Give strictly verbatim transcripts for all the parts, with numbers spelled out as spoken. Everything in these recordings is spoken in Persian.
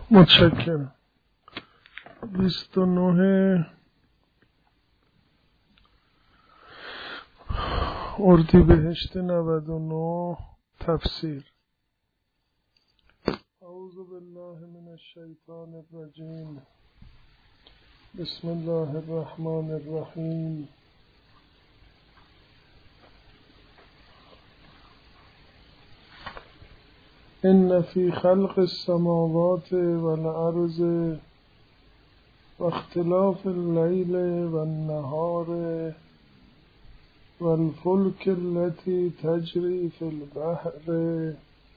متشکرم. بیست و نه اردیبهشت نود و نه تفسیر. اعوذ بالله من الشیطان الرجیم. بسم الله الرحمن الرحیم. ان فی خلق السماوات والارض واختلاف الليل والنهار والفلك التي تجري في البحر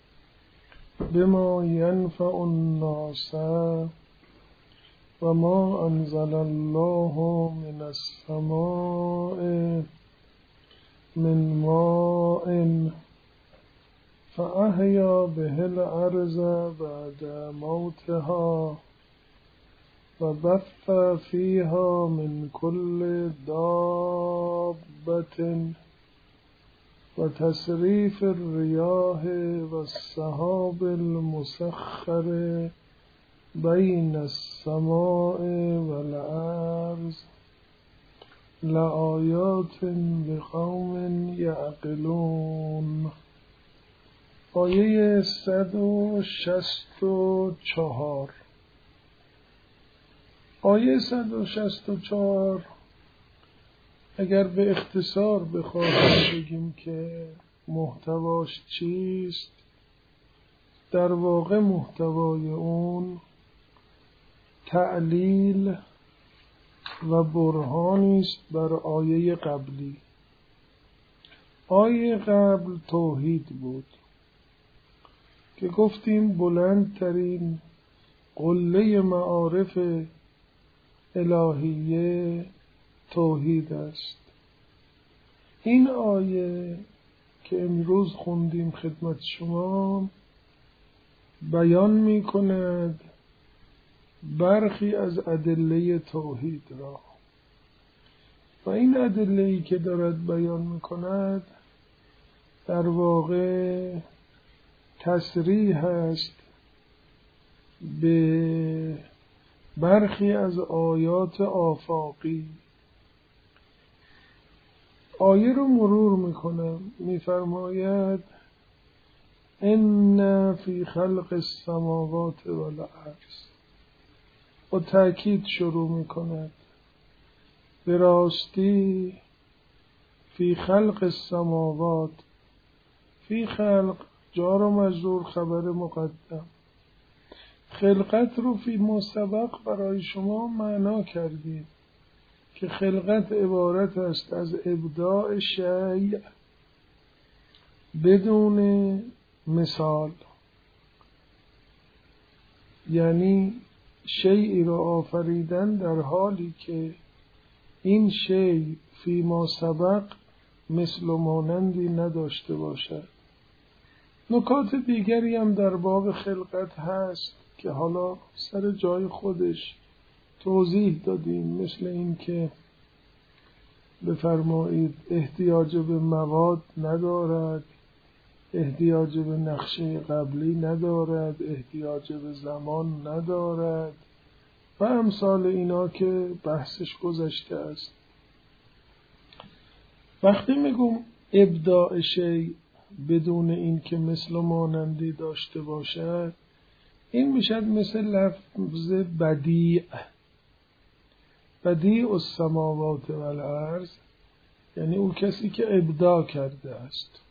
بما ينفع الناس وما أنزل الله من السماء من ماء فأحيا به الأرض بعد موتها وبث فيها من كل دابة وتصريف الرياح والسحاب المسخر بين السماء والأرض لآيات لقوم يعقلون. آیه صد و شصت و چهار. آیه صد و شصت و چهار اگر به اختصار بخواهیم بگیم که محتواش چیست، در واقع محتوای اون تعلیل و برهانی است بر آیه قبلی. آیه قبل توحید بود که گفتیم بلندترین قله معارف الهیه توحید است. این آیه که امروز خوندیم خدمت شما بیان می کند برخی از ادله توحید را و این ادله‌ای که دارد بیان می کند در واقع تصریح است به برخی از آیات آفاقی. آیه رو مرور میکنم. میفرماید ان فی خلق السماوات والارض و تأکید شروع میکند به راستی فی خلق السماوات. فی خلق جار و مجرور خبر مقدم. خلقت رو فی ما سبق برای شما معنا کردیم که خلقت عبارت است از ابداع شیء بدون مثال، یعنی شیئی را آفریدن در حالی که این شیء فی ما سبق مثل و مانندی نداشته باشد. نکات دیگری هم در باب خلقت هست که حالا سر جای خودش توضیح دادیم، مثل این که بفرمایید احتیاج به مواد ندارد، احتیاج به نقشه قبلی ندارد، احتیاج به زمان ندارد و امثال اینا که بحثش گذشته است. وقتی میگم ابداع شیء بدون این که مثل و مانندی داشته باشد، این میشد مثل لفظ بدیع. بدیع السماوات والارض یعنی او کسی که ابداع کرده است.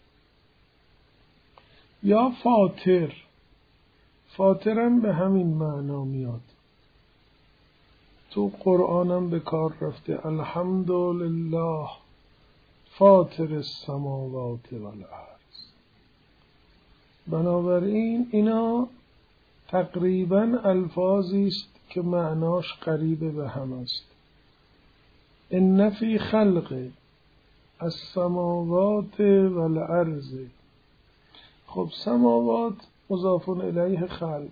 یا فاطر. فاطرم به همین معنا میاد. تو قرآنم به کار رفته الحمدلله فاطر السماوات والارض. بنابراین اینا تقریبا الفاظی است که معناش قریب به هم است. ان فی خلق السماوات والارض. خب سماوات مضاف الیه خلق.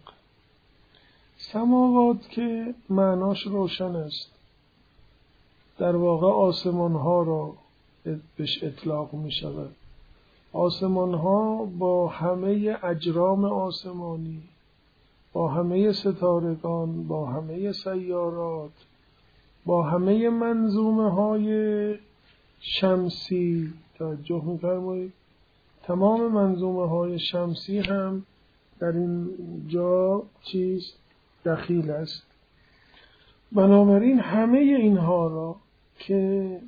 سماوات که معناش روشن است، در واقع آسمان ها را بهش اطلاق می شود. آسمان ها با همه اجرام آسمانی با همه ستارگان، با همه سیارات، با همه منظومه های شمسی، توجه می‌فرمایید تمام منظومه های شمسی هم در این جا چیز دخیل است. بنابراین همه اینها را که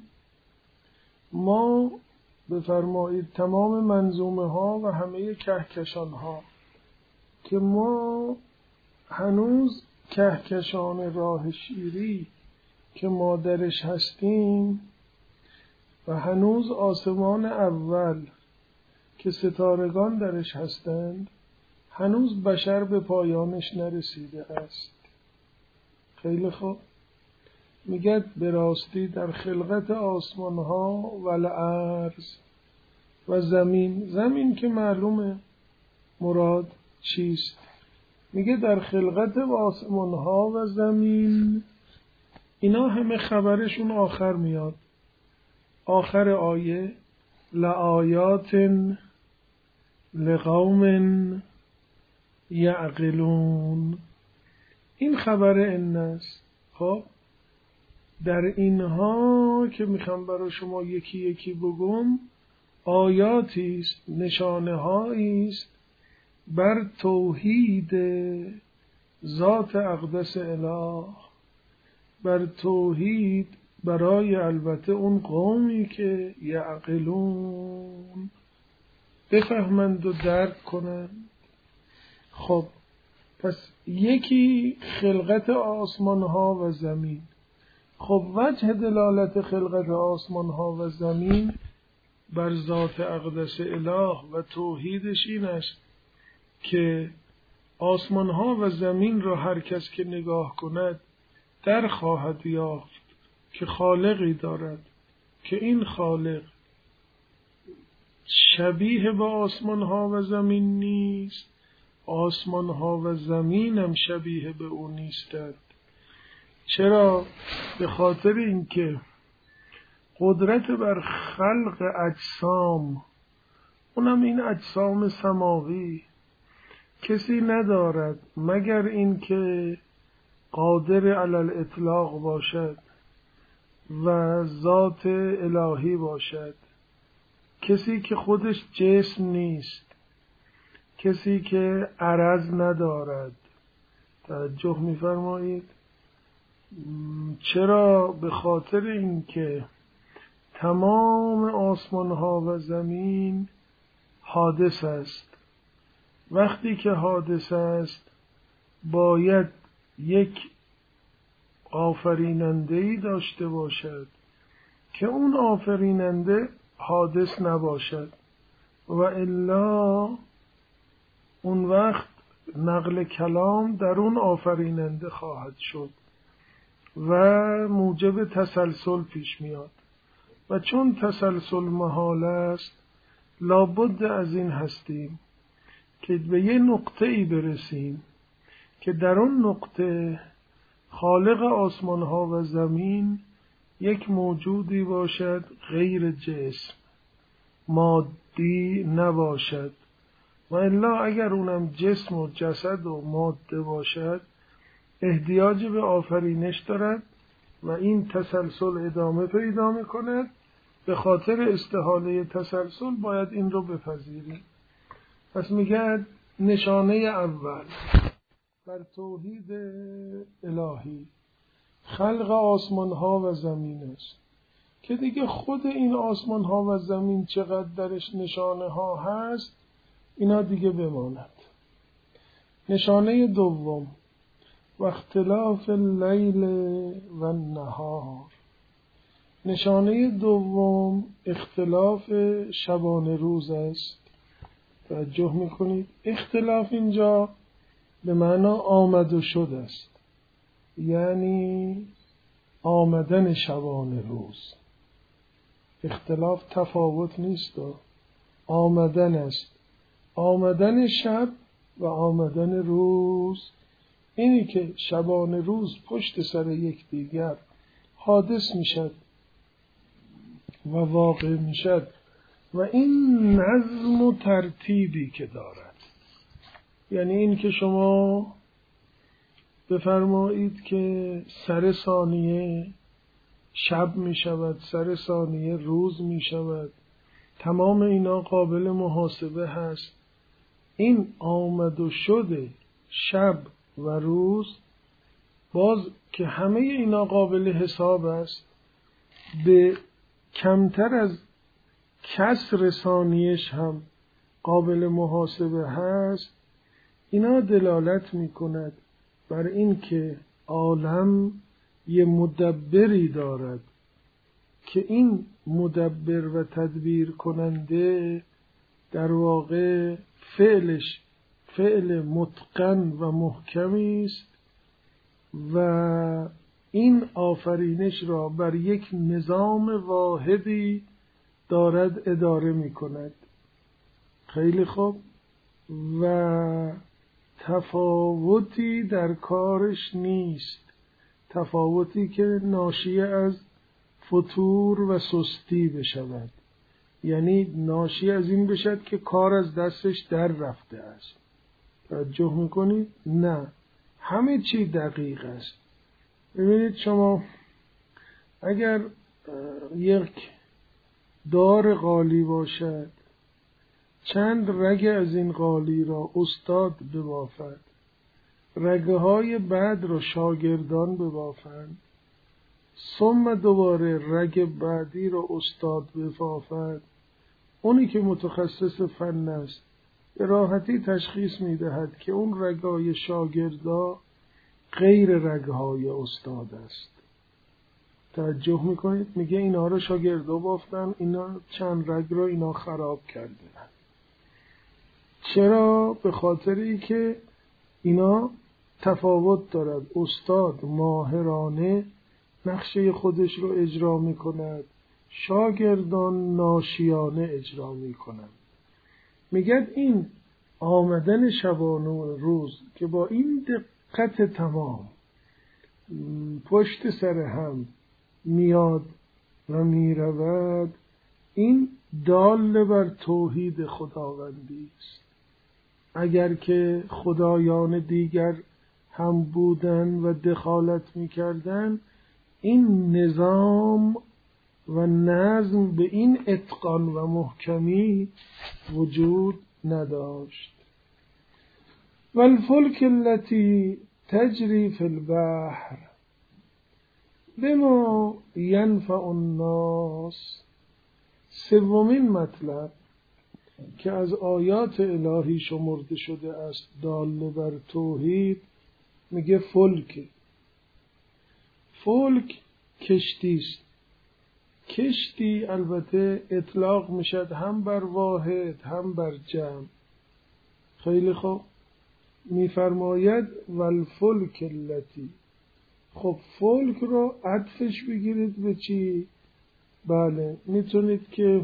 ما بفرمایید تمام منظومه ها و همه کهکشان ها که ما هنوز کهکشان راه شیری که ما درش هستیم و هنوز آسمان اول که ستارگان درش هستند هنوز بشر به پایانش نرسیده است. خیلی خوب. میگه به راستی در خلقت آسمان ها و الارض و زمین، زمین که معلومه مراد چیست، میگه در خلقت آسمان ها و زمین، اینا همه خبرشون آخر میاد. آخر آیه لآیات لقوم یعقلون، این خبر این است. خب در اینها که میخوام برای شما یکی یکی بگم آیاتی است، نشانه هایی است بر توحید ذات اقدس اله، بر توحید برای البته اون قومی که یعقلون بفهمند و درک کنند. خب پس یکی خلقت آسمان ها و زمین. خب وجه دلالت خلقت آسمان ها و زمین بر ذات اقدس اله و توحیدش این است که آسمان ها و زمین را هر کس که نگاه کند در خواهد یافت که خالقی دارد که این خالق شبیه با آسمان ها و زمین نیست، آسمان ها و زمین هم شبیه به او نیستند. چرا؟ به خاطر اینکه قدرت بر خلق اجسام، اونم این اجسام سماوی، کسی ندارد مگر اینکه قادر علی الاطلاق باشد و ذات الهی باشد، کسی که خودش جسم نیست، کسی که عرض ندارد. توجه می‌فرمایید؟ چرا؟ به خاطر اینکه تمام آسمان ها و زمین حادث است. وقتی که حادث است باید یک آفریننده‌ای داشته باشد که اون آفریننده حادث نباشد و الا اون وقت نقل کلام در اون آفریننده خواهد شد و موجب تسلسل پیش میاد و چون تسلسل محال است لابد از این هستیم که به یه نقطه‌ای برسیم که در اون نقطه خالق آسمان ها و زمین یک موجودی باشد غیر جسم، مادی نباشد و الا اگر اونم جسم و جسد و ماده باشد احتیاج به آفرینش دارد و این تسلسل ادامه پیدا می‌کند. به خاطر استحاله تسلسل باید این رو بپذیریم. پس میگه نشانه اول بر توحید الهی خلق آسمان ها و زمین است که دیگه خود این آسمان ها و زمین چقدر درش نشانه ها هست اینا دیگه بماند. نشانه دوم و اختلاف اللیل و النهار، نشانه دوم اختلاف شبانه روز است. توجه میکنید؟ اختلاف اینجا به معنا آمد و شد است، یعنی آمدن شبانه روز. اختلاف تفاوت نیست، آمدن است، آمدن شب و آمدن روز. اینی که شبانه روز پشت سر یک دیگر حادث میشد و واقع میشد و این نظم و ترتیبی که دارد، یعنی این که شما بفرمایید که سر ثانیه شب می شود، سر ثانیه روز می شود، تمام اینا قابل محاسبه هست. این آمد و شده شب و روز باز که همه اینا قابل حساب است، به کمتر از کسر ثانیه‌اش هم قابل محاسبه هست. اینا دلالت می کند بر این که عالم یه مدبری دارد که این مدبر و تدبیر کننده در واقع فعلش فعل متقن و محکمی است و این آفرینش را بر یک نظام واحدی دارد اداره می کند. خیلی خوب. و تفاوتی در کارش نیست، تفاوتی که ناشی از فتور و سستی بشود، یعنی ناشی از این بشد که کار از دستش در رفته است. توجه میکنید؟ نه، همه چی دقیق است. ببینید شما اگر یک دار قالی باشد، چند رگ از این قالی را استاد ببافد، رگه های بعد را شاگردان ببافند، ثم دوباره رگ بعدی را استاد ببافد، اونی که متخصص فن است به راحتی تشخیص میدهد که اون رگهای شاگردا غیر رگهای استاد است. توجه میکنید؟ میگه اینا رو شاگردا بافتن، اینا چند رگ رو اینا خراب کردن. چرا؟ به خاطری که اینا تفاوت دارد. استاد ماهرانه نقشه خودش رو اجرا میکند، شاگردان ناشیانه اجرا میکنند. میگن این آمدن شبانه و روز که با این دقت تمام پشت سر هم میاد و میرود، این دال بر توحید خداوندی است. اگر که خدایان دیگر هم بودن و دخالت میکردن، این نظام و نظم به این اتقان و محکمی وجود نداشت. والفلک التي تجری فی البحر بما ینفع الناس. سومین مطلب که از آیات الهی شمرده شده است دال بر توحید، میگه فلک. فلک کشتی است. کشتی البته اطلاق میشد هم بر واحد هم بر جمع. خیلی خوب. میفرماید والفلک التی. خب فلک رو عطفش بگیرید به چی؟ بله میتونید که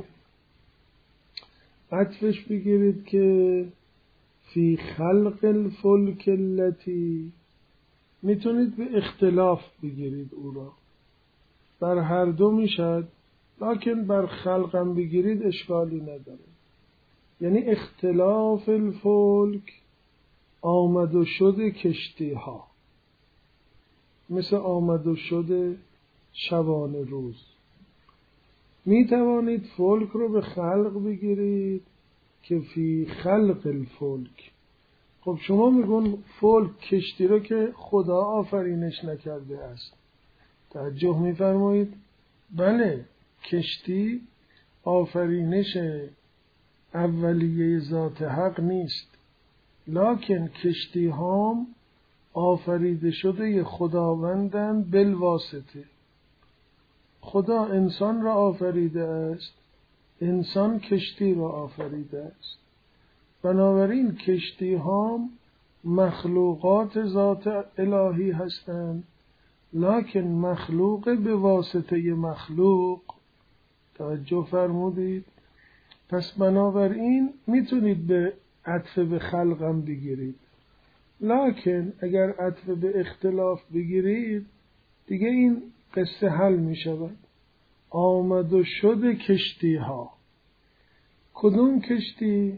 عطفش بگیرید که فی خلق الفلک التی، میتونید به اختلاف بگیرید او را، بر هر دو میشد، لکن بر خلقم بگیرید اشکالی نداره. یعنی اختلاف الفلک آمد و شد کشتی ها، مثل آمد و شد شبانه روز. می توانید فلک رو به خلق بگیرید که فی خلق الفلک. خب شما میگون فلک کشتی رو که خدا آفرینش نکرده است. توجه میفرمایید؟ بله، کشتی آفرینش اولیه ذات حق نیست، لکن کشتی هم آفریده شده خداوندند بالواسطه. خدا انسان را آفریده است، انسان کشتی را آفریده است. بنابراین کشتی هم مخلوقات ذات الهی هستند، لکن مخلوق به واسطه مخلوق. توجه فرمودید؟ پس بنابراین میتونید به عطف به خلقم بگیرید، لکن اگر عطف به اختلاف بگیرید دیگه این قصه حل می شود. آمد و شد کشتی ها. کدوم کشتی؟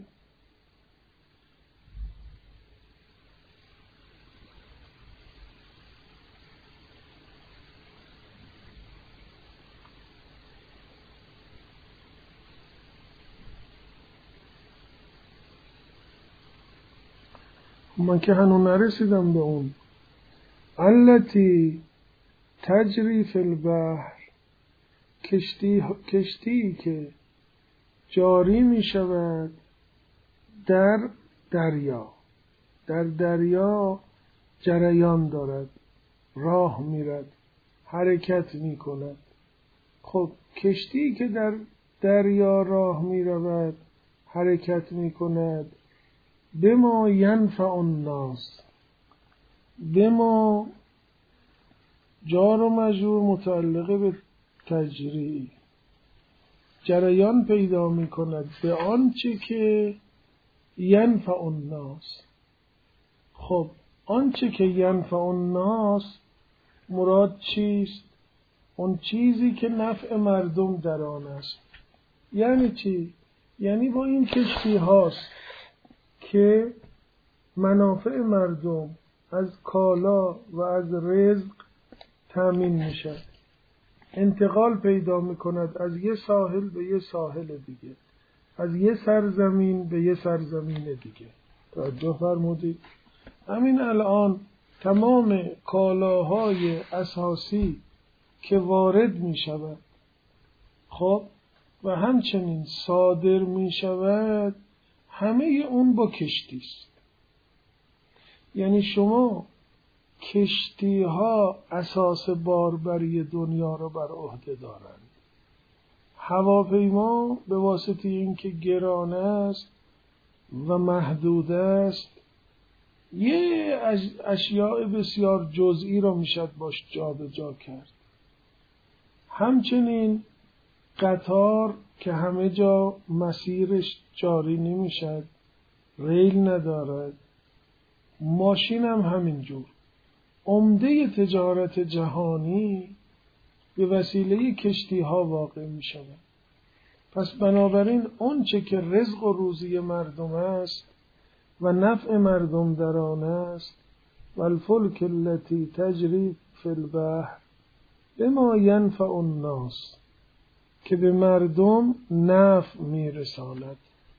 من که هنوز نرسیدم به اون. التی تجری فی البحر، کشتی کشتی که جاری می شود در دریا، در دریا جریان دارد، راه میرد، حرکت می کند. خب کشتی که در دریا راه می رود، حرکت می کند، بما ینفع الناس، بما جار و مجرور متعلقه به تجری، جریان پیدا می کند به آنچه که ینفع الناس. خب آنچه که ینفع الناس مراد چیست؟ اون چیزی که نفع مردم در آن است. یعنی چی؟ یعنی با این کشتی هاست که منافع مردم از کالا و از رزق تامین میشه، انتقال پیدا میکند از یه ساحل به یه ساحل دیگه، از یه سرزمین به یه سرزمین دیگه. توجه فرمودید؟ همین الان تمام کالاهای اساسی که وارد میشود خب و همچنین صادر میشود، همه اون با کشتی است. یعنی شما کشتی ها اساس باربری دنیا رو بر عهده دارند. هواپیما به واسطه اینکه گران است و محدود است، یه اشیاء بسیار جزئی رو میشد باش جا به جا کرد. همچنین قطار که همه جا مسیرش جاری نمیشد، ریل ندارد، ماشین هم همینجور. عمده تجارت جهانی به وسیله کشتی ها واقع می شود. پس بنابراین اون چه که رزق و روزی مردم است و نفع مردم در آن است، والفلک التي تجری فی البحر بما ینفع الناس، که به مردم نفع می رساند.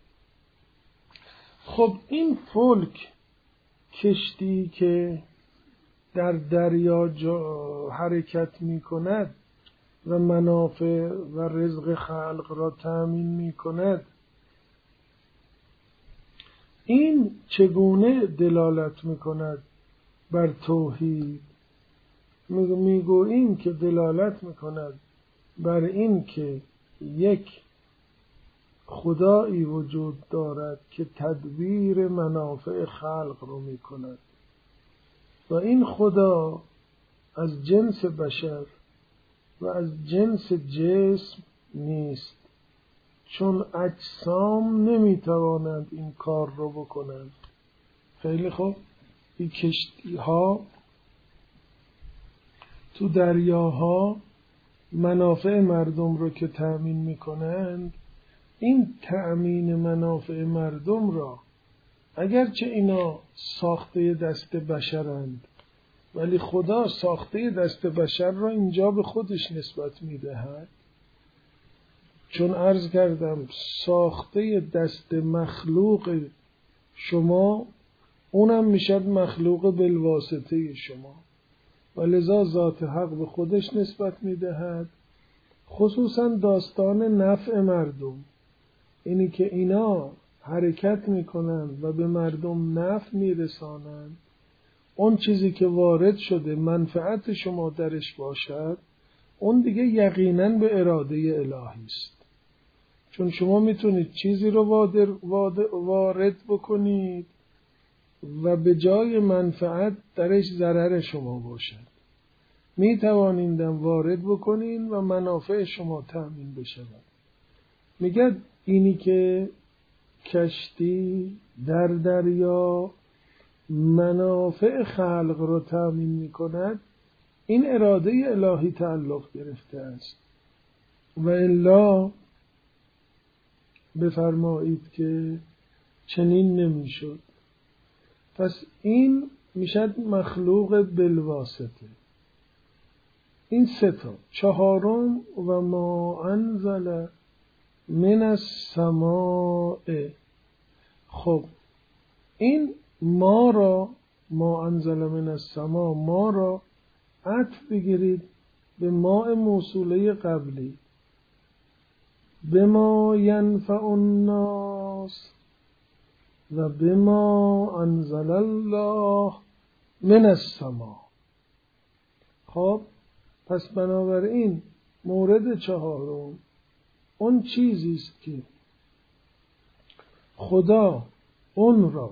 خب این فلک، کشتی که در دریا حرکت می کند و منافع و رزق خلق را تأمین می کند، این چگونه دلالت می کند بر توحید؟ می گوییم که دلالت می کند بر این که یک خدایی وجود دارد که تدبیر منافع خلق رو می کند و این خدا از جنس بشر و از جنس جسم نیست، چون اجسام نمیتوانند این کار رو بکنند. خیلی خوب، این کشتی ها تو دریاها منافع مردم رو که تأمین میکنند، این تأمین منافع مردم را اگرچه اینا ساخته دست بشرند، ولی خدا ساخته دست بشر را اینجا به خودش نسبت میدهد. چون عرض کردم ساخته دست مخلوق شما، اونم میشد مخلوق بالواسطه شما، و لذا ذات حق به خودش نسبت میدهد. خصوصا داستان نفع مردم، اینی که اینا حرکت میکنند و به مردم نفع میرسانند، اون چیزی که وارد شده منفعت شما درش باشد، اون دیگه یقیناً به اراده الهی است. چون شما میتونید چیزی رو وارد بکنید و به جای منفعت درش ضرر شما باشد. میتوانیندم وارد بکنین و منافع شما تأمین بشود. میگه اینی که کشتی در دریا منافع خلق رو تأمین میکند، این اراده الهی تعلق گرفته است. و الا بفرمایید که چنین نمیشد. پس این میشد مخلوق بالواسطه. این سه تا. چهارم و ما انزل من السماء. خب این ما را، ما انزل من السما، ما را عطف بگیرید به ماء موصوله قبلی، بما ینفع الناس و بما انزل الله من السما. خب پس بنابراین مورد چهارم اون چیزی است که خدا اون را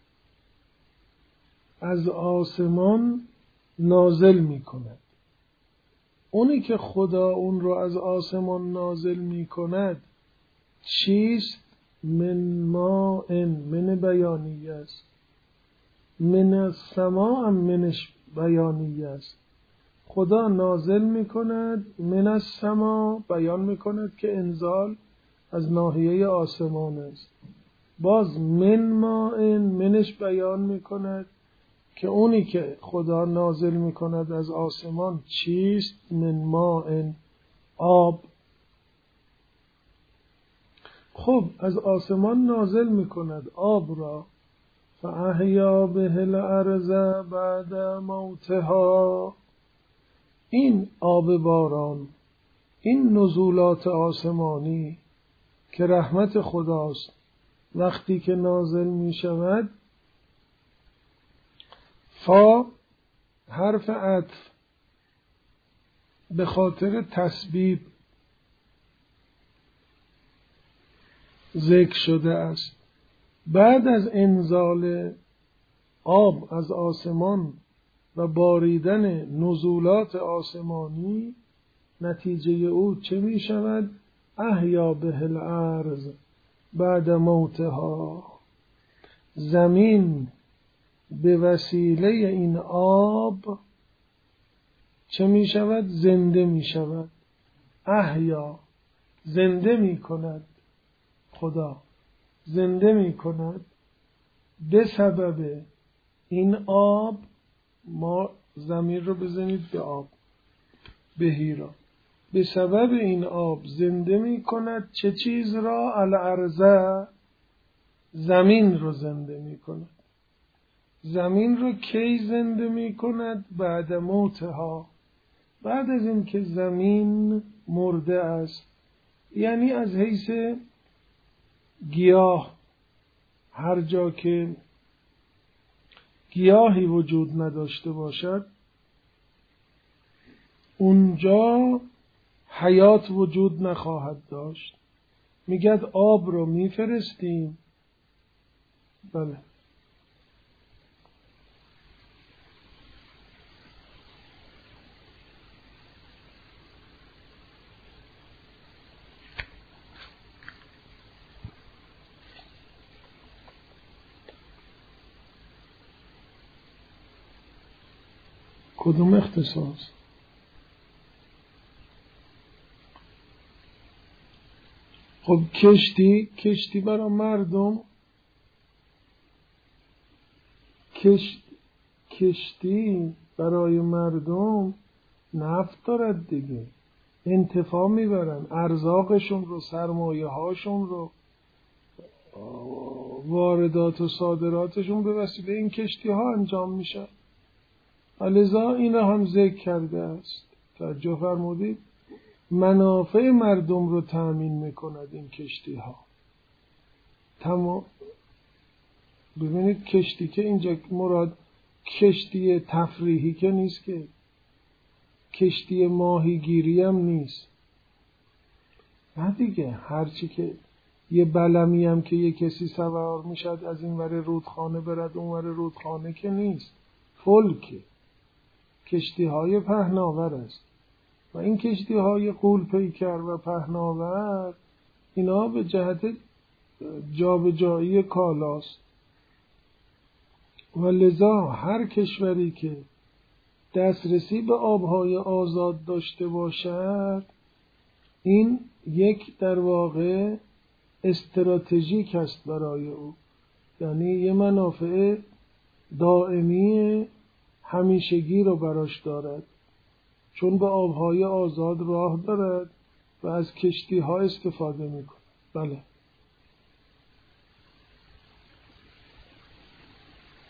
از آسمان نازل می کند. اونی که خدا اون را از آسمان نازل می کند چیست؟ من ماء، من بیانیه است. من السما هم منش بیانیه است. خدا نازل می کند، من السما بیان می کند که انزال از ناحیه آسمان است. باز من ماء، منش بیان می کند که اونی که خدا نازل می کند از آسمان چیست؟ من ماء، آب. خب از آسمان نازل می کند آب را، فاحیا به الارض بعد موتها. این آب باران، این نزولات آسمانی که رحمت خداست، وقتی که نازل می شود، فا حرف عطف به خاطر تسبیب ذکر شده است. بعد از انزال آب از آسمان و باریدن نزولات آسمانی، نتیجه او چه می شود؟ احیا به الارض بعد موتها. زمین به وسیله این آب چه می شود؟ زنده می شود. احیا، زنده می کند. خدا زنده می کند به سبب این آب. ما زمین رو بزنید به آب، بهی را. به سبب این آب زنده می کند چه چیز را؟ الارض، زمین رو زنده می کند. زمین رو کی زنده می کند؟ بعد موتها، بعد از این که زمین مرده است. یعنی از حیث گیاه، هر جا که گیاهی وجود نداشته باشد اونجا حیات وجود نخواهد داشت. میگد آب رو میفرستیم. بله کدوم اختصاص؟ خب کشتی، کشتی برای مردم، کشت کشتی برای مردم نفت دارد دیگه، انتفاع میبرن، ارزاقشون رو، سرمایه هاشون رو، واردات و صادراتشون به وسیله این کشتی ها انجام میشه. لذا این را هم ذکر کرده است. توجه فرمودید؟ منافع مردم رو تأمین میکند این کشتی ها. تمام. ببینید کشتی که اینجا مراد کشتی تفریحی که نیست، که کشتی ماهیگیری هم نیست. نه دیگه، هرچی که یه بلمی هم که یه کسی سوار میشد از این ور رودخانه برد اون ور رودخانه که نیست، فلکه، کشتی های پهناور است. و این کشتی های غول پیکر و پهناور اینا به جهت جابجایی کالاست. و لذا هر کشوری که دسترسی به آبهای آزاد داشته باشد، این یک در واقع استراتژیک است برای او. یعنی یه منافع دائمی همیشگی رو براش دارد، چون به آبهای آزاد راه دارد و از کشتی ها استفاده میکنه. بله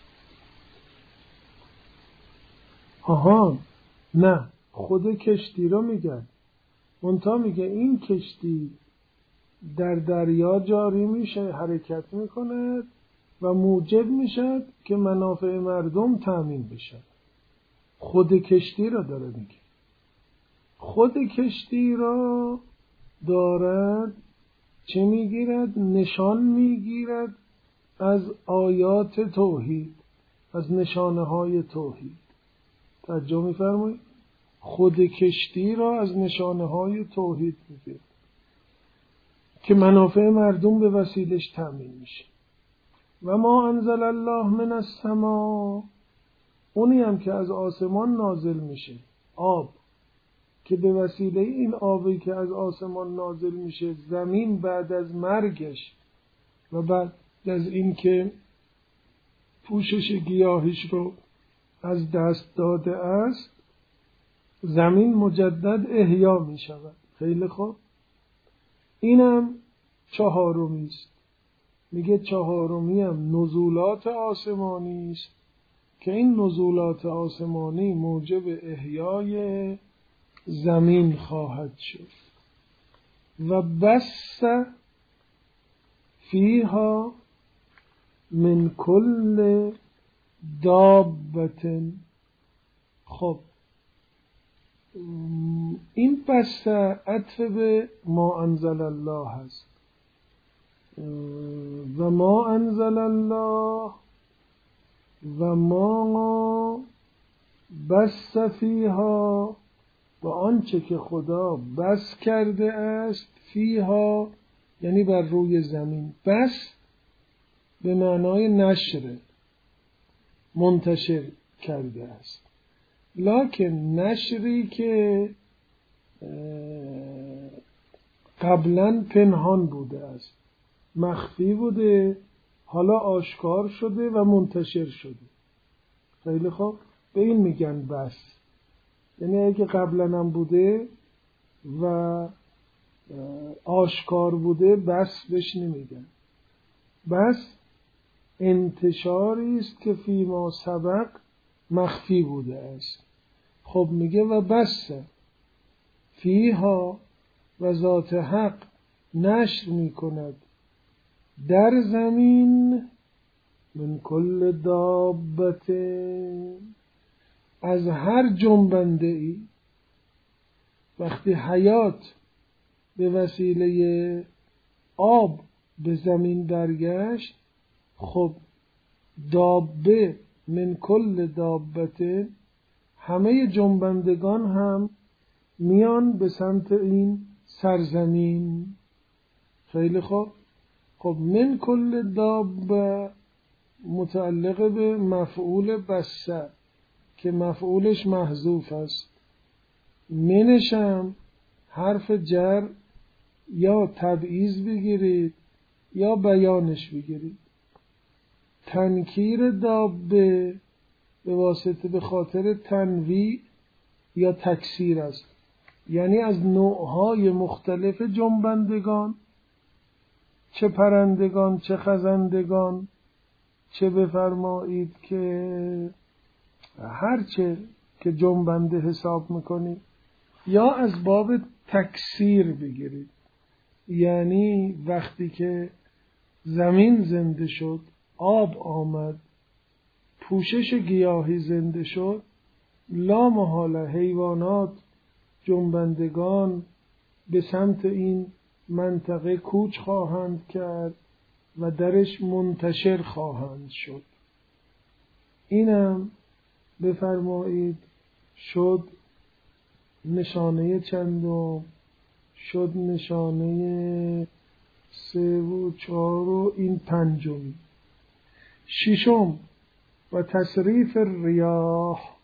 آها نه، خود کشتی رو میگن. منتها میگه این کشتی در دریا جاری میشه، حرکت میکند و موجب میشد که منافع مردم تامین بشه. خود کشتی رو داره میگه. خود کشتی را دارد چه میگیرد؟ نشان میگیرد از آیات توحید، از نشانه های توحید. توجه میفرمایید؟ خود کشتی را از نشانه های توحید میگیرد که منافع مردم به وسیلش تامین میشه. و ما انزل الله من السماء، اونی هم که از آسمان نازل میشه، آب، که به وسیله این آبی که از آسمان نازل میشه زمین بعد از مرگش و بعد از این که پوشش گیاهیش رو از دست داده است، زمین مجدد احیا می شود. خیلی خوب، اینم چهارمی است. میگه چهارمی هم نزولات آسمانی است که این نزولات آسمانی موجب احیای زمین خواهد شد. و بس فیها من کل دابت. خب این بس عطف به ما انزل الله هست. و ما انزل الله و ما بس فیها، و آنچه که خدا بس کرده است، فیها یعنی بر روی زمین. بس به معنای نشر، منتشر کرده است. لکن نشری که قبلا پنهان بوده است، مخفی بوده، حالا آشکار شده و منتشر شده. خیلی خوب، به این میگن بس. یعنی اگه قبلا هم بوده و آشکار بوده، بس بهش نمیگن. بس انتشاری است که فیما سبق مخفی بوده است. خب میگه و بس فیها، و ذات حق نشر میکند در زمین، من کل دابت، از هر جنبنده ای. وقتی حیات به وسیله آب به زمین برگشت، خب دابه من کل دابت، همه جنبندگان هم میان به سمت این سرزمین. خیلی خوب. خب من کل دابه متعلق به مفعول بسه که مفعولش محذوف است. منشم حرف جر یا تبعیض بگیرید یا بیانش بگیرید. تنکیر دابه به واسطه به خاطر تنویع یا تکثیر است، یعنی از نوعهای مختلف جنبندگان، چه پرندگان چه خزندگان، چه بفرمایید که هرچه که جنبنده حساب میکنید، یا از باب تکثیر بگیرید. یعنی وقتی که زمین زنده شد، آب آمد، پوشش گیاهی زنده شد، لا محاله حیوانات، جنبندگان به سمت این منطقه کوچ خواهند کرد و درش منتشر خواهند شد. اینم بفرمایید شد نشانه چندم؟ شد نشانه سه و چهار و این پنجمی. ششم و تصریف الریاح.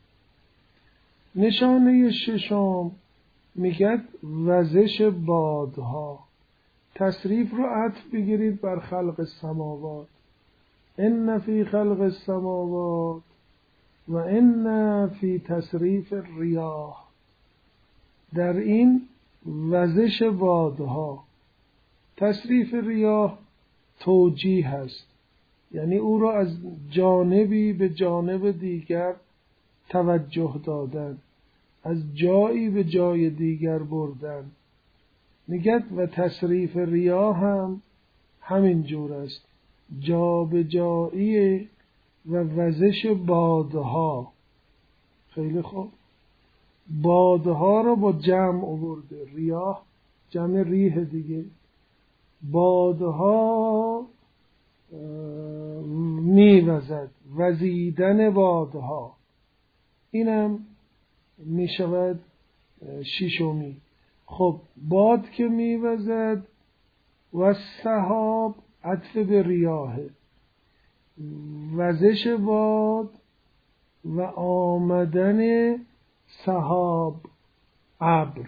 نشانه ششم میگد وزش بادها. تصریف رو عطف بگیرید بر خلق السماوات. ان فی خلق السماوات و ان فی تصریف الریاح. در این وزش بادها. تصریف ریاح توجیه هست، یعنی او را از جانبی به جانب دیگر توجه دادن، از جایی به جای دیگر بردن. میگه و تصریف ریاح هم همین جور است، جا به جایی و وزش بادها. خیلی خوب، بادها رو با جمع آورده، ریاح جمع ریح دیگه، بادها میوزد، وزیدن بادها، اینم میشود شیشمی. خب باد که میوزد و سحاب عطف به ریاحه، وزش باد و آمدن سحاب ابر،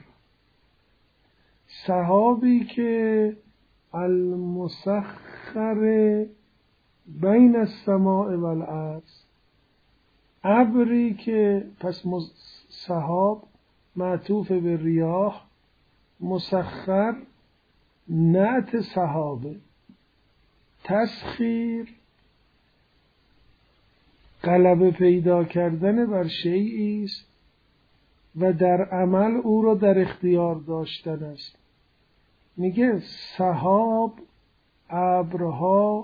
سحابی که المسخر بین السماء و الارض، ابری که پس سحاب معطوف به ریاح، مسخر نعت سحابه. تسخیر غلبه پیدا کردن بر شیئی است و در عمل او را در اختیار داشتن است. میگه سحاب، ابرها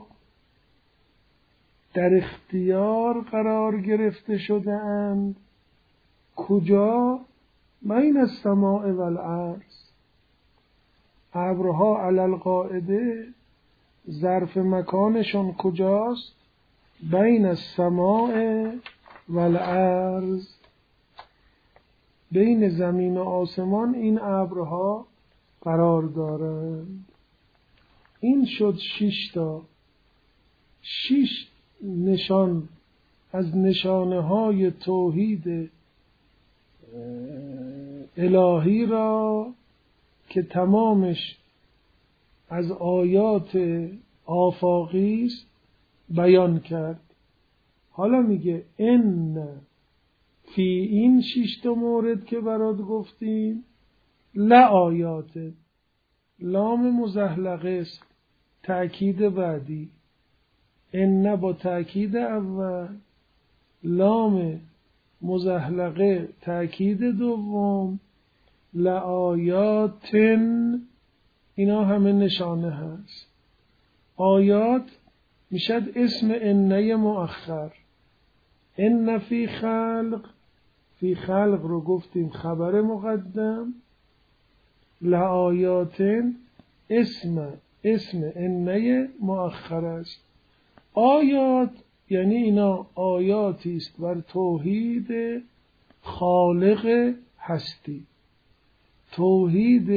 در اختیار قرار گرفته شده اند. کجا؟ بین السماء و الارض. ابرها علی القاعده ظرف مکانشون کجاست؟ بین السماء و الارض، بین زمین و آسمان این ابرها قرار دارند. این شد شش تا شش نشان از نشانه های توحید الهی را که تمامش از آیات آفاقی است بیان کرد. حالا میگه ان فی این شش تا مورد که برات گفتیم لآیات، لام مزحلقه است، تأکید بعدی، ان با تأکید اول، لام مزحلقه تأکید دوم، لآیات، اینا همه نشانه هست. آیات میشد اسم انه مؤخر. ان فی خلق، فی خلق رو گفتیم خبر مقدم، لآیات اسم اسم انه مؤخر است. آیات یعنی اینا آیاتی است بر توحید خالق هستی، توحید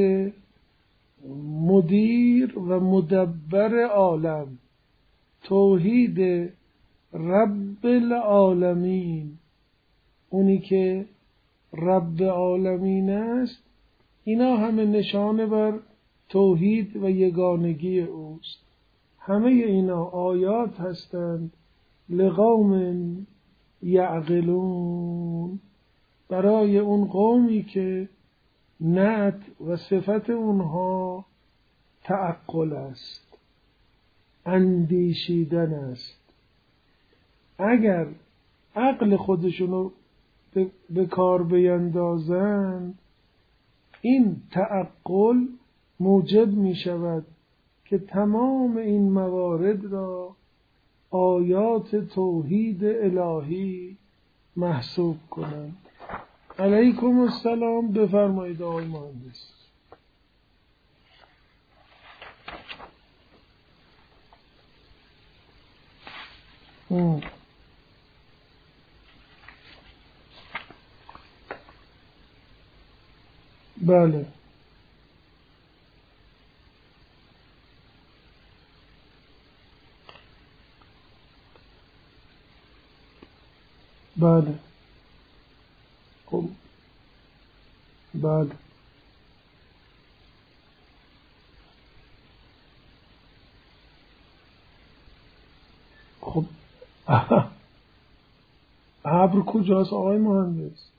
مدیر و مدبر عالم، توحید رب العالمین، اونی که رب عالمین است. اینا همه نشانه بر توحید و یگانگی اوست. همه اینا آیات هستند لقوم یعقلون، برای اون قومی که نعت و صفت اونها تعقل است، اندیشیدن است. اگر عقل خودشونو به کار بیندازند، این تعقل موجب می شود که تمام این موارد را آیات توحید الهی محسوب کنند. علیکم السلام، بفرمایید آقای مهندس. ام. بله بله خب بله خب ابر کجاست آقای مهندس؟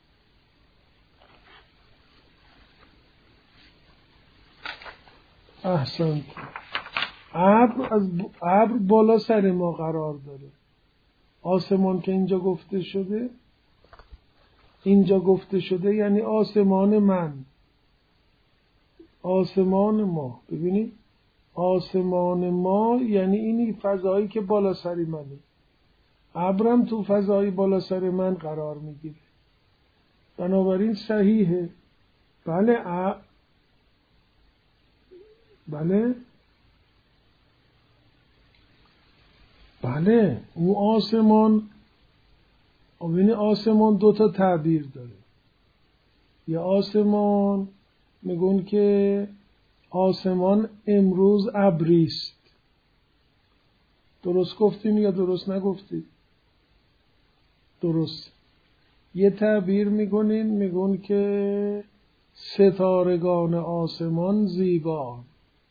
احسنت. ابر از ابر بالا سر ما قرار داره. آسمان که اینجا گفته شده اینجا گفته شده یعنی آسمان من، آسمان ما. ببینید آسمان ما یعنی اینی فضایی که بالا سری منه. ابرم تو فضای بالا سر من قرار میگیره، بنابراین صحیحه. بله ا... بله بله اون آسمان، ببینید آسمان دو تا تعبیر داره. یه آسمان میگن که آسمان امروز ابریست. درست گفتیم یا درست نگفتیم؟ درست. یه تعبیر میگنین میگن که ستارگان آسمان زیبا.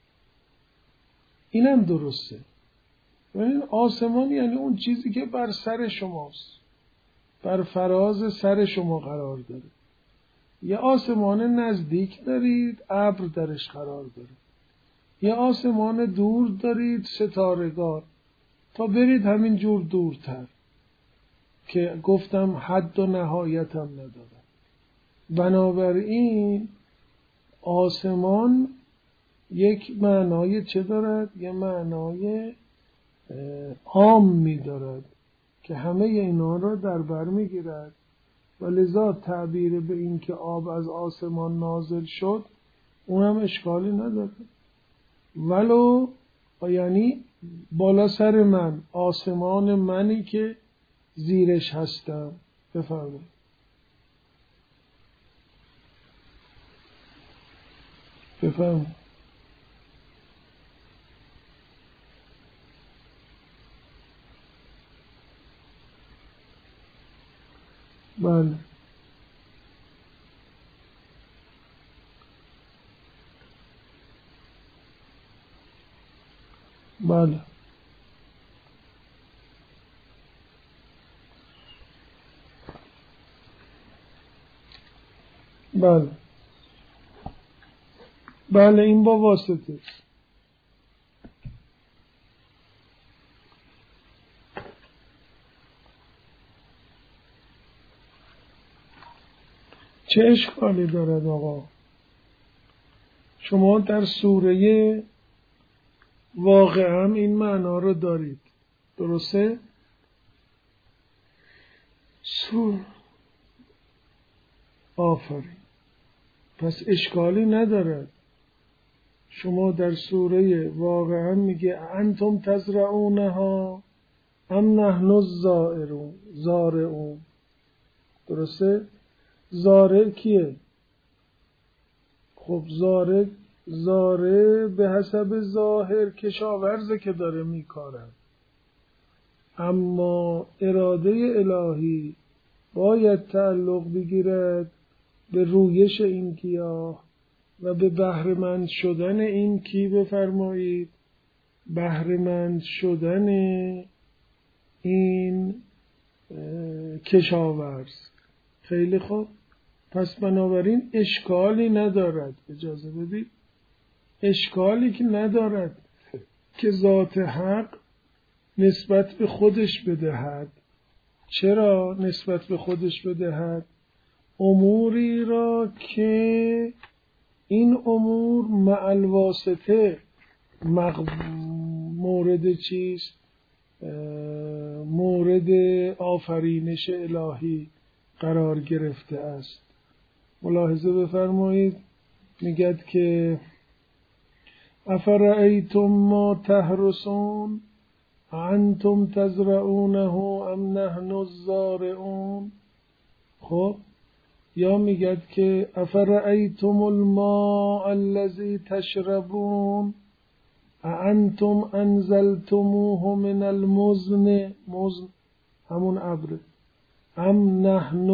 اینم درسته. ببین آسمان یعنی اون چیزی که بر سر شماست، بر فراز سر شما قرار داره. یه آسمان نزدیک دارید ابر درش قرار داره، یه آسمان دور دارید ستارگان، تا برید همین جور دورتر که گفتم حد و نهایت هم نداره. بنابراین آسمان یک معنای چه دارد؟ یه معنای عام می دارد که همه اینا را در بر می گیرد و لذا تعبیر به این که آب از آسمان نازل شد اونم اشکالی نداره. ولو یعنی بالا سر من، آسمان منی که زیرش هستم. بفرمایید. بفرمایید. بله بله بله بله این با واسطه. چه اشکالی دارد آقا؟ شما در سوره واقعا این معنا رو دارید، درسته؟ سور آفرین. پس اشکالی ندارد. شما در سوره واقعا میگه انتم تزرعونها ام نحن الزارعون. زارعون درسته؟ زارع کیه؟ خب زارع زارع به حسب ظاهر کشاورزه که داره میکاره، اما اراده الهی باید تعلق بگیرد به رویش این گیاه و به بهره‌مند شدن این کی. بفرمایید بهره‌مند شدن این کشاورز. خیلی خوب. پس بنابراین اشکالی ندارد. اجازه بدید، اشکالی که ندارد که ذات حق نسبت به خودش بدهد. چرا نسبت به خودش بدهد؟ اموری را که این امور مع الواسطه مورد چیست؟ مورد آفرینش الهی قرار گرفته است. ملاحظه بفرمایید، میگد که افرأیتم ما تحرسون انتم تزرعونه ام نحن الزارعون. خب یا میگد که افرأیتم الماء الذی تشربون انتم انزلتموه من المزن. مزن همون ابر. ام نحن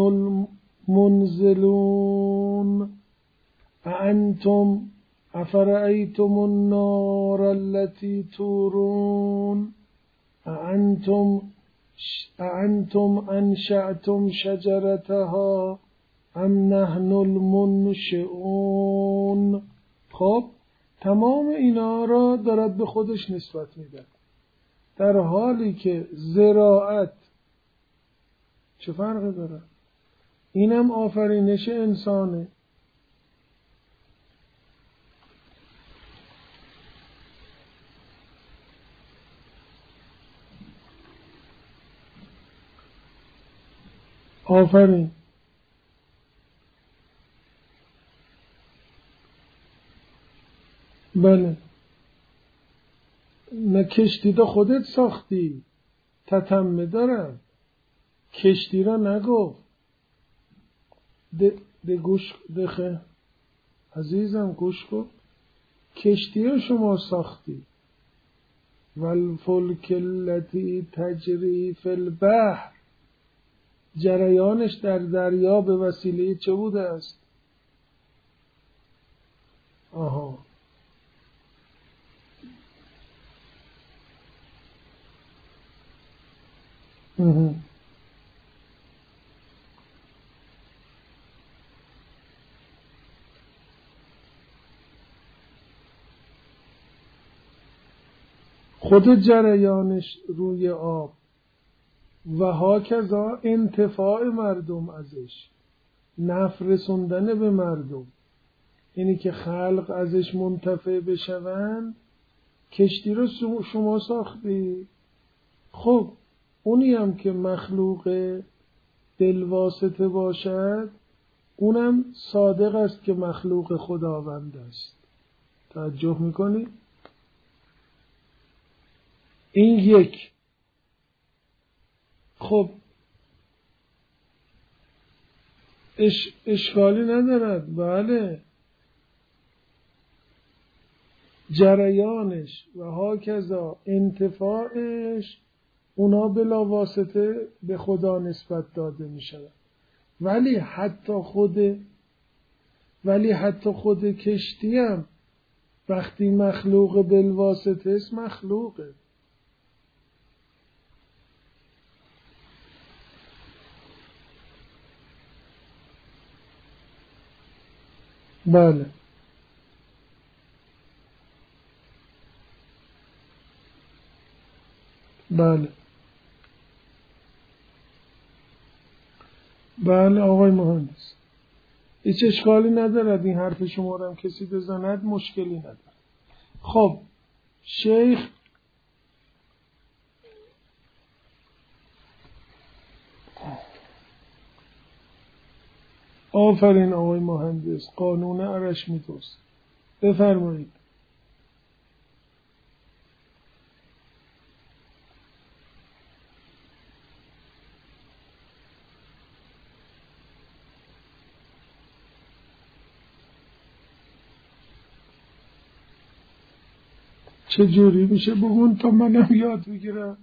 المنزلون انتم افرأیتم النار التي تورون انتم انتم انشأتم شجرتها ام نحن المنشئون. خب تمام اینا را دارد به خودش نسبت میده، در حالی که زراعت چه فرقی داره؟ اینم آفرینش انسانه. آفرین. بله. نه کشتی تو خودت ساختی، تتمه دارم. کشتی را نگفت. ده گوش دخه عزیزم گوش کن. کشتی را شما ساختی. والفلک التی تجری فی البحر، جریانش در دریا به وسیله چه بوده است؟ آها. اه. خود جریانش روی آب و هاکذا انتفاع مردم ازش، نفع رسوندن به مردم، اینی که خلق ازش منتفع بشوند. کشتی رو شما ساختی. خب اونی هم که مخلوق بالواسطه باشد، اونم صادق است که مخلوق خداوند است. توجه میکنی؟ این یک. خب اش اشکالی ندارد. بله، جریانش و هاکذا انتفاعش اونا بلا واسطه به خدا نسبت داده می شود. ولی حتی خود ولی حتی خود کشتی هم وقتی مخلوق بالواسطه است، مخلوقه. بله بله بله آقای مهندس، هیچ اشکالی ندارد. این حرف شما رو هم کسی بزند مشکلی ندارد. خب شیخ آفرین آقای مهندس، قانون ارشمیدس. بفرمایید. چه جوری میشه بگون تا منم یاد بگیرم؟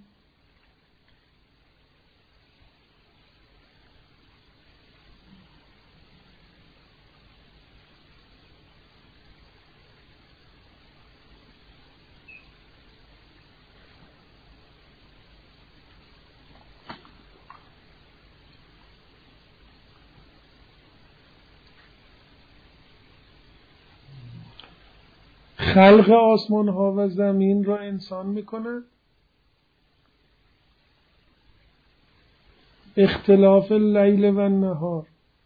خلق آسمان ها و زمین را انسان میکنه. اختلاف اللیل و النهار،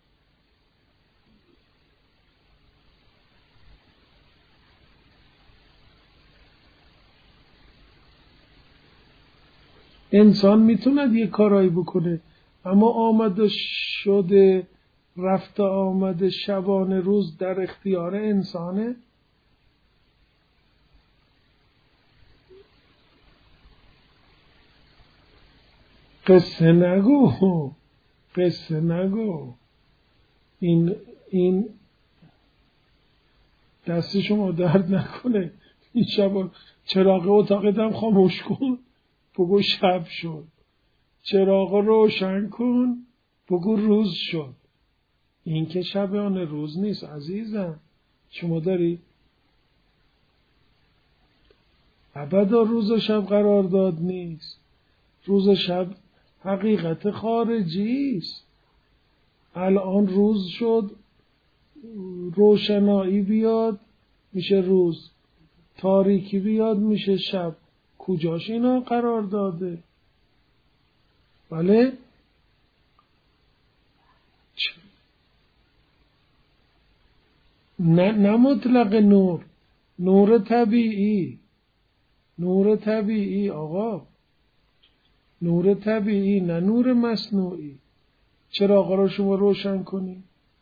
انسان میتوند یه کارایی بکنه، اما آمده شده رفت آمده شبانه روز در اختیار انسانه. قصه نگو، قصه نگو. این این دست شما درد نکنه. این شب چراغ اتاقتم خاموش کن، بگو شب شد. چراغ روشن کن، بگو روز شد. این که شبانه روز نیست عزیزم. شما داری ابدا روز و شب قرار داد نیست. روز و شب حقیقت خارجی است. الان روز شد، روشنایی بیاد میشه روز، تاریکی بیاد میشه شب. کجاش اینا قرار داده؟ بله نه نه مطلق نور، نور طبیعی، نور طبیعی آقا، نور طبیعی نه نور مصنوعی. چراغا رو شما روشن کنی؟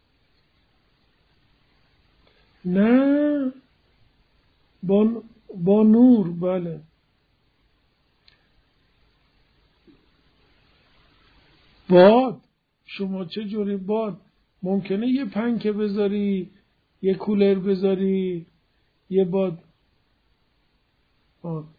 نه با, با نور. بله باد. شما چه جوری باد؟ ممکنه یه پنکه بذاری، یه کولر بذاری، یه باد آه.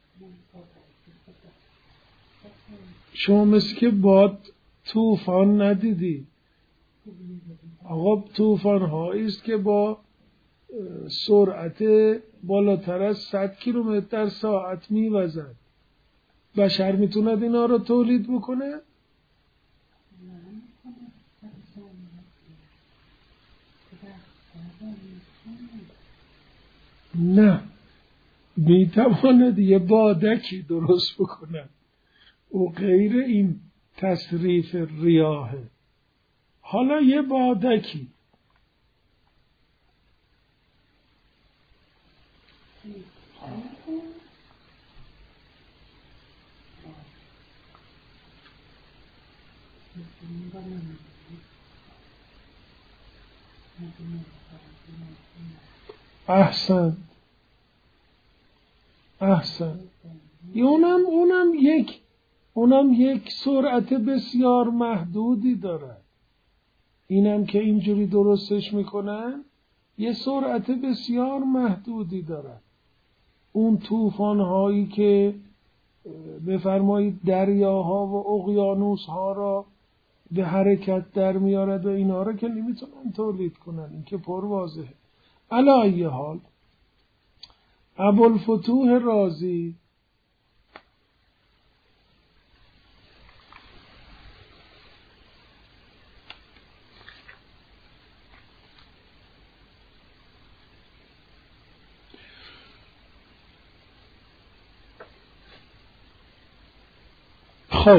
شما مثل که باد طوفان ندیدی. آقا طوفان هایی است که با سرعت بالاتر از صد کیلومتر در ساعت میوزد. بشر میتوند اینا رو تولید بکنه؟ نه، میتواند یه بادکی درست بکنه و غیر این تصریف ریاحه. حالا یه بادکی احسن احسن اونم اونم یک اونم یک سرعت بسیار محدودی دارد. اینم که اینجوری درستش میکنن یه سرعت بسیار محدودی دارد. اون طوفان هایی که بفرمایید دریاها و اقیانوس ها را به حرکت در میارد و اینا را که نمیتونن تولید کنن، این که پر واضحه. علی ای حال ابوالفتوح رازی خب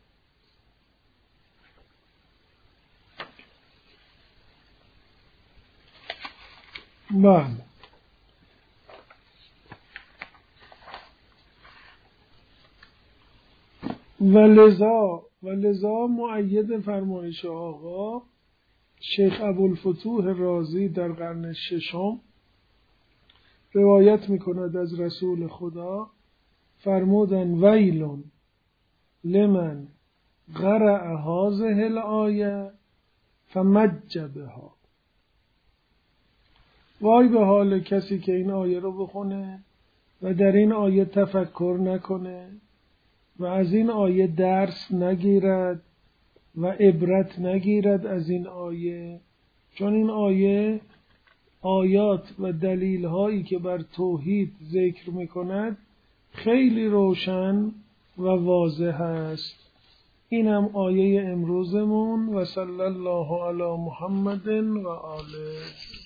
بله و لذا و لذا مؤید فرمایش آقا شیخ ابوالفتوح رازی در قرن ششم روایت میکند از رسول خدا، فرمودن ویلون لمن قرأ هذه الآیه فمج بها. وای به حال کسی که این آیه رو بخونه و در این آیه تفکر نکنه و از این آیه درس نگیرد و عبرت نگیرد از این آیه، چون این آیه آیات و دلیل هایی که بر توحید ذکر میکند خیلی روشن و واضح است. اینم آیه امروزمون و صلی الله علی محمد و آله.